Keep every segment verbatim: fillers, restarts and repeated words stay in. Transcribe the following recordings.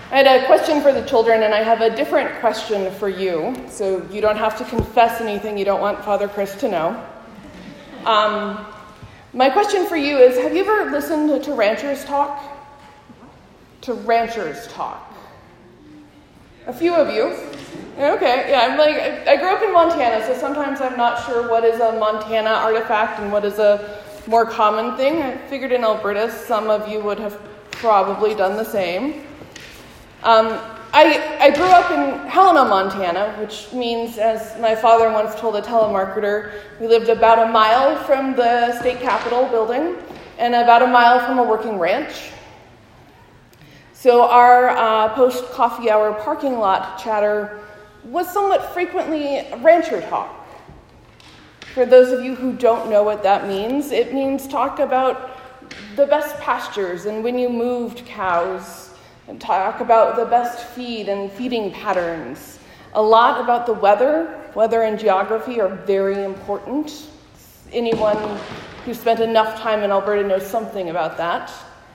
I had a question for the children, and I have a different question for you, so you don't have to confess anything you don't want Father Chris to know. Um, my question for you is, have you ever listened to ranchers talk? To ranchers talk? A few of you. Okay, yeah, I'm like, I grew up in Montana, so sometimes I'm not sure what is a Montana artifact and what is a more common thing. I figured in Alberta, some of you would have probably done the same. Um, I, I grew up in Helena, Montana, which means, as my father once told a telemarketer, we lived about a mile from the state capitol building and about a mile from a working ranch. So our uh, post-coffee hour parking lot chatter was somewhat frequently rancher talk. For those of you who don't know what that means, it means talk about the best pastures and when you moved cows, and talk about the best feed and feeding patterns. A lot about the weather. Weather and geography are very important. Anyone who spent enough time in Alberta knows something about that.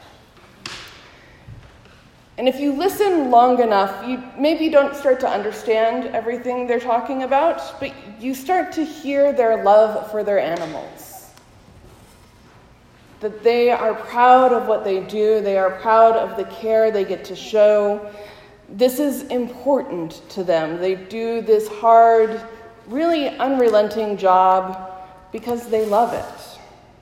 And if you listen long enough, you maybe don't start to understand everything they're talking about, but you start to hear their love for their animals. That they are proud of what they do, they are proud of the care they get to show. This is important to them. They do this hard, really unrelenting job because they love it.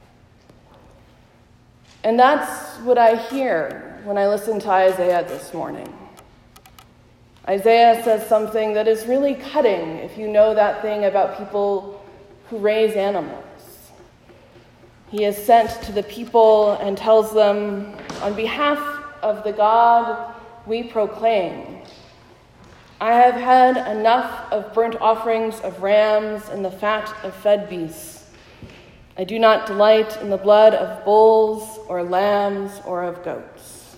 And that's what I hear when I listen to Isaiah this morning. Isaiah says something that is really cutting if you know that thing about people who raise animals. He is sent to the people and tells them, on behalf of the God we proclaim, I have had enough of burnt offerings of rams and the fat of fed beasts. I do not delight in the blood of bulls or lambs or of goats.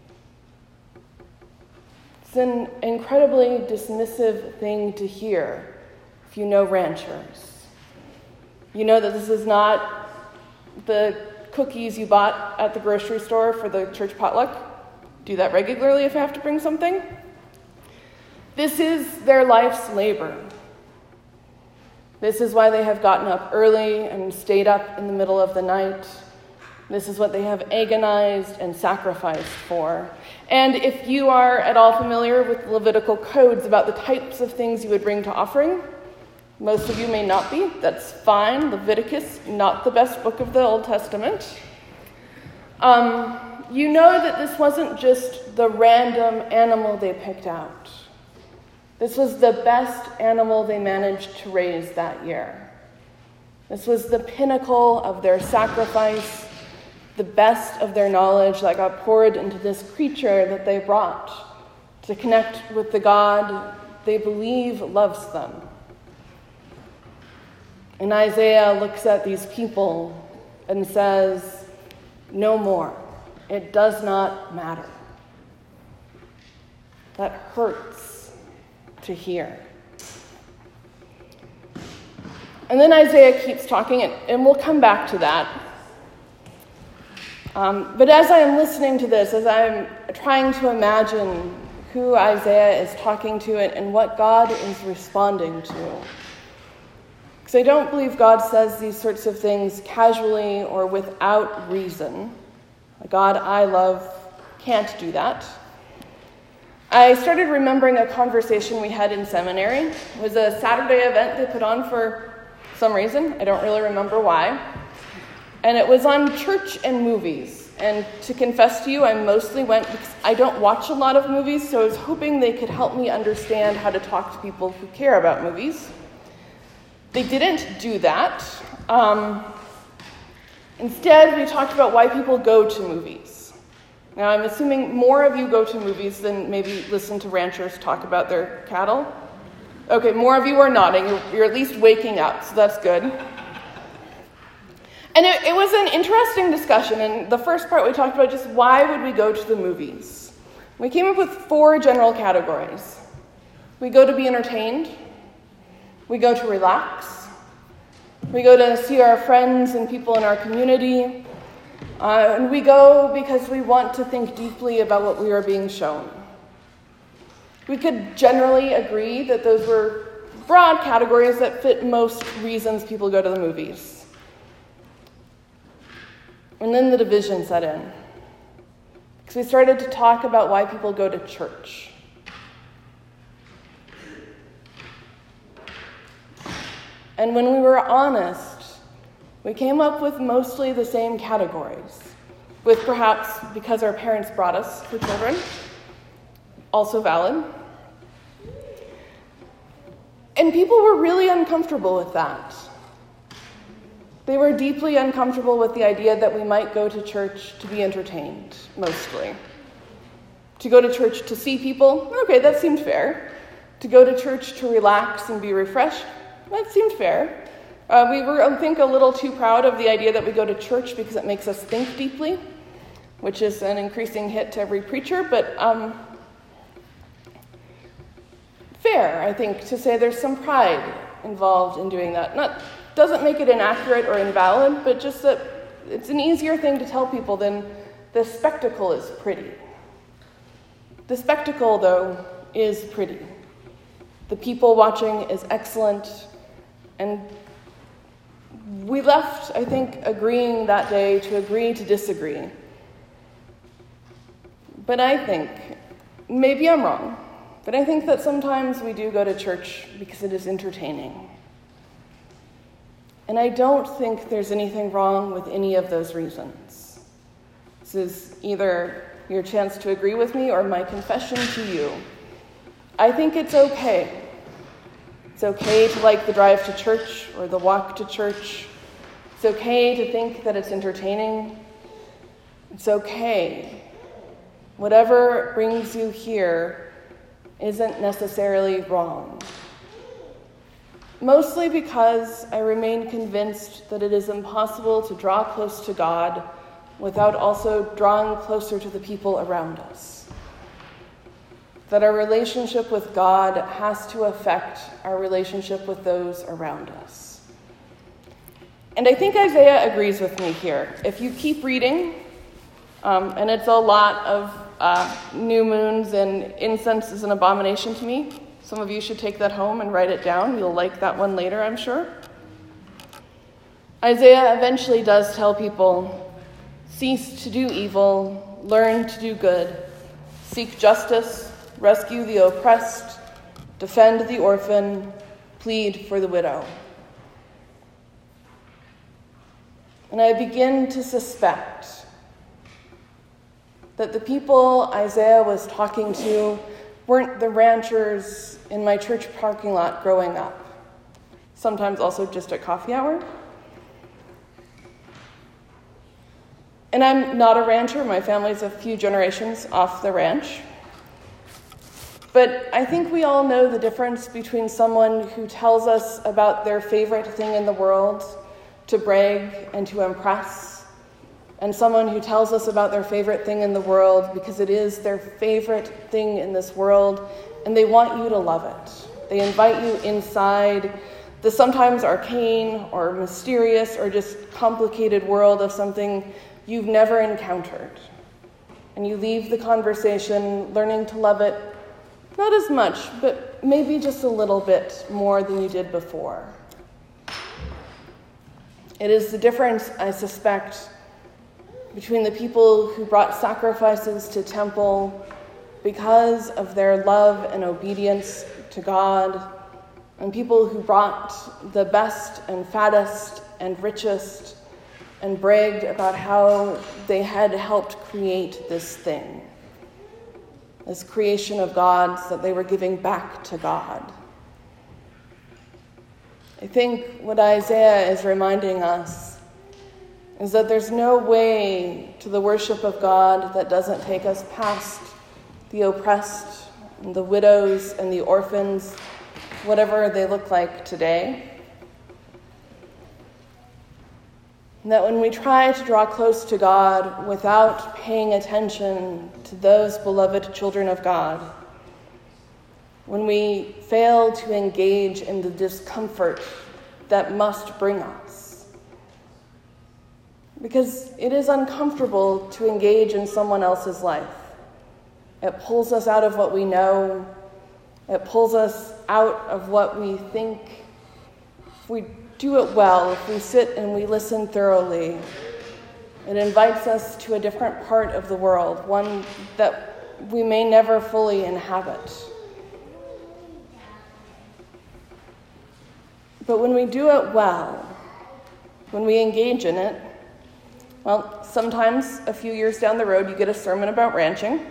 It's an incredibly dismissive thing to hear if you know ranchers. You know that this is not the cookies you bought at the grocery store for the church potluck. Do that regularly if I have to bring something. This is their life's labor. This is why they have gotten up early and stayed up in the middle of the night. This is what they have agonized and sacrificed for. And if you are at all familiar with Levitical codes about the types of things you would bring to offering, most of you may not be. That's fine. Leviticus, not the best book of the Old Testament. Um, you know that this wasn't just the random animal they picked out. This was the best animal they managed to raise that year. This was the pinnacle of their sacrifice, the best of their knowledge that got poured into this creature that they brought to connect with the God they believe loves them. And Isaiah looks at these people and says, no more. It does not matter. That hurts to hear. And then Isaiah keeps talking, and, and we'll come back to that. Um, but as I am listening to this, as I'm trying to imagine who Isaiah is talking to and, and what God is responding to, because I don't believe God says these sorts of things casually or without reason. A God I love can't do that. I started remembering a conversation we had in seminary. It was a Saturday event they put on for some reason. I don't really remember why. And it was on church and movies. And to confess to you, I mostly went because I don't watch a lot of movies, so I was hoping they could help me understand how to talk to people who care about movies. They didn't do that. Um, instead, we talked about why people go to movies. Now, I'm assuming more of you go to movies than maybe listen to ranchers talk about their cattle. Okay, more of you are nodding. You're, you're at least waking up, so that's good. And it, it was an interesting discussion, and the first part we talked about just why would we go to the movies. We came up with four general categories. We go to be entertained. We go to relax. We go to see our friends and people in our community. Uh, and we go because we want to think deeply about what we are being shown. We could generally agree that those were broad categories that fit most reasons people go to the movies. And then the division set in, because we started to talk about why people go to church. And when we were honest, we came up with mostly the same categories, with perhaps because our parents brought us for children, also valid. And people were really uncomfortable with that. They were deeply uncomfortable with the idea that we might go to church to be entertained, mostly. To go to church to see people, okay, that seemed fair. To go to church to relax and be refreshed, that seemed fair. Uh, we were, I think, a little too proud of the idea that we go to church because it makes us think deeply, which is an increasing hit to every preacher, but um, fair, I think, to say there's some pride involved in doing that. Not doesn't make it inaccurate or invalid, but just that it's an easier thing to tell people than the spectacle is pretty. The spectacle, though, is pretty. The people watching is excellent, and we left, I think, agreeing that day to agree to disagree. But I think, maybe I'm wrong, but I think that sometimes we do go to church because it is entertaining. And I don't think there's anything wrong with any of those reasons. This is either your chance to agree with me or my confession to you. I think it's okay. It's okay to like the drive to church or the walk to church. It's okay to think that it's entertaining. It's okay. Whatever brings you here isn't necessarily wrong. Mostly because I remain convinced that it is impossible to draw close to God without also drawing closer to the people around us. That our relationship with God has to affect our relationship with those around us. And I think Isaiah agrees with me here. If you keep reading, um, and it's a lot of uh, new moons and incense is an abomination to me. Some of you should take that home and write it down. You'll like that one later, I'm sure. Isaiah eventually does tell people, cease to do evil, learn to do good, seek justice, rescue the oppressed, defend the orphan, plead for the widow. And I begin to suspect that the people Isaiah was talking to weren't the ranchers in my church parking lot growing up, sometimes also just at coffee hour. And I'm not a rancher. My family's a few generations off the ranch. But I think we all know the difference between someone who tells us about their favorite thing in the world to brag and to impress, and someone who tells us about their favorite thing in the world because it is their favorite thing in this world, and they want you to love it. They invite you inside the sometimes arcane or mysterious or just complicated world of something you've never encountered. And you leave the conversation learning to love it, not as much, but maybe just a little bit more than you did before. It is the difference, I suspect, between the people who brought sacrifices to temple because of their love and obedience to God, and people who brought the best and fattest and richest and bragged about how they had helped create this thing, this creation of God's that they were giving back to God. I think what Isaiah is reminding us is that there's no way to the worship of God that doesn't take us past the oppressed and the widows and the orphans, whatever they look like today. And that when we try to draw close to God without paying attention to those beloved children of God, when we fail to engage in the discomfort that must bring us, because it is uncomfortable to engage in someone else's life. It pulls us out of what we know. It pulls us out of what we think. If we do it well, if we sit and we listen thoroughly, it invites us to a different part of the world, one that we may never fully inhabit. But when we do it well, when we engage in it, well, sometimes a few years down the road you get a sermon about ranching.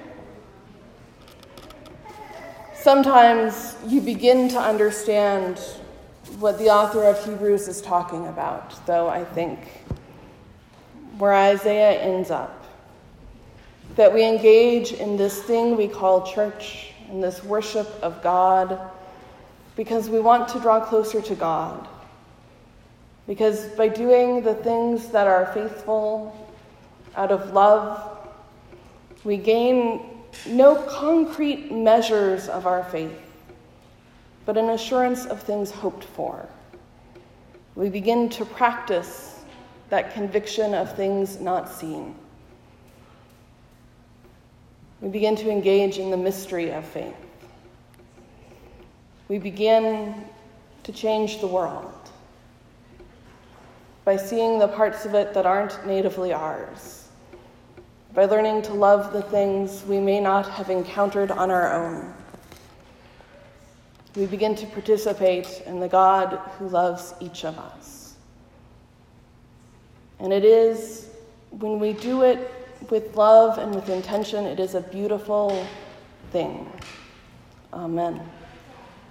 Sometimes you begin to understand what the author of Hebrews is talking about, though I think where Isaiah ends up, that we engage in this thing we call church, in this worship of God, because we want to draw closer to God. Because by doing the things that are faithful out of love, we gain no concrete measures of our faith, but an assurance of things hoped for. We begin to practice that conviction of things not seen. We begin to engage in the mystery of faith. We begin to change the world by seeing the parts of it that aren't natively ours, by learning to love the things we may not have encountered on our own. We begin to participate in the God who loves each of us. And it is, when we do it with love and with intention, it is a beautiful thing. Amen.